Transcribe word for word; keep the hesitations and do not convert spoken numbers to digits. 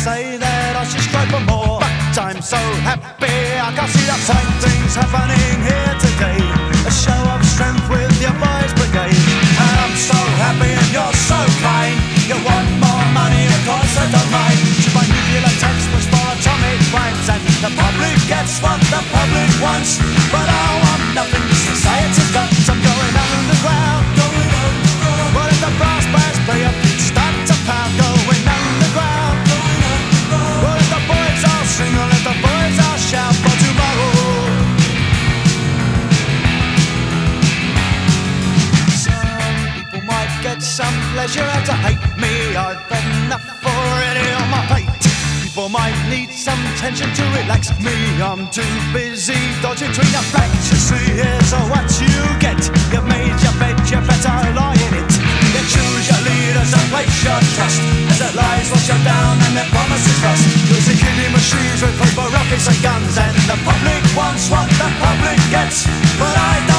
say that I should strive for more, but I'm so happy I can see the same things happening here today. A show of strength with your boys brigade, and I'm so happy and you're so kind. You want more money, of course I don't mind. Should my nuclear text was for atomic rhymes, and the public gets what the public wants, but I want nothing. Society's got some going underground, going underground. But if the brass bands play a beat, start to pound, going underground, going underground. But if the boys all sing, or if the boys all shout for tomorrow. Some people might get some pleasure out to hate me. I've had enough already on my plate. People might need some tension to relax me. I'm too busy dodging between the facts. You see, here's what you get. You've made your bed, you better lie in it. You choose your leaders and place your trust, as their lies wash you down and their promises rust. Using killing machines with paper, rockets and guns, and the public wants what the public gets, but I don't.